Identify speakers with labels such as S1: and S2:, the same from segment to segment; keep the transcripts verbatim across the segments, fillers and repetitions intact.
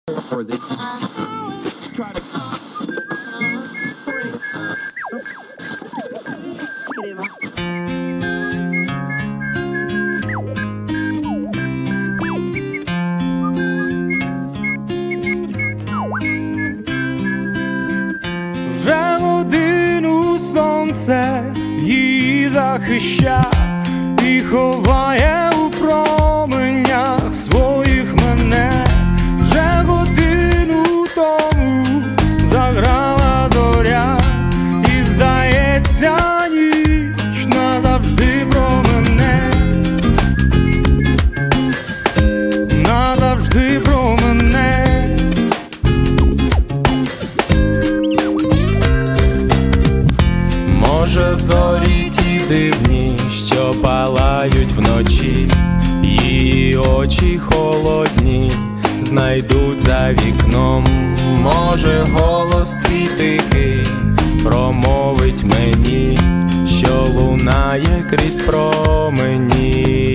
S1: Or they try to
S2: вже годину сонце її захищає і ховає у променях своїх мене. Вже годину тому заграла зоря, і здається, ніч назавжди про мене, назавжди про мене. Може, зорі ті дивні, що палають вночі, її очі холодні знайдуть за вікном. Може, голос твій тихий промовить мені, що лунає крізь промені.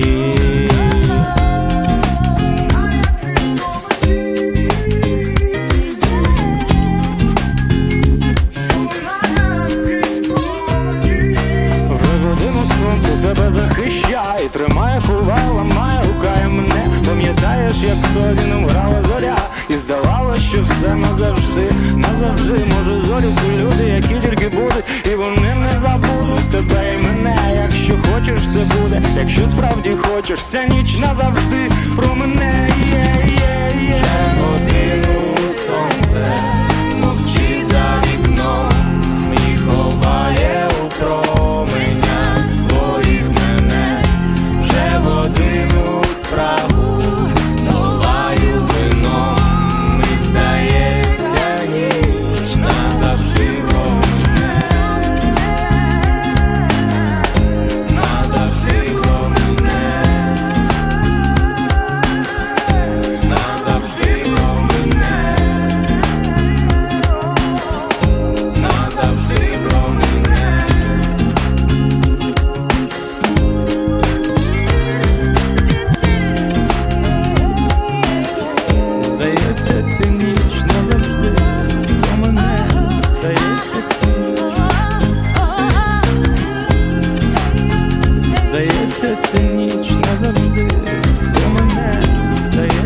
S2: Сонце тебе захищає, тримає, ховає, ламає, гукає мене. Пам'ятаєш, як тоді нам грала зоря, і здавалось, що все назавжди, назавжди. Може, зорі це люди, які тільки будуть, і вони не забудуть тебе і мене. Якщо хочеш, все буде, якщо справді хочеш, ця ніч назавжди про мене. Є, є, є. Вже годину сонце мовчить за вікном і ховає у променях своїх мене. Вже годину справу долаю вином, і здається, ніч назавжди про мене, назавжди про мене, назавжди про мене, назавжди про мене. Здається, ця ніч назавжди про мене. Здається, ця ніч. Здається, ця ніч назавжди про мене. Здається.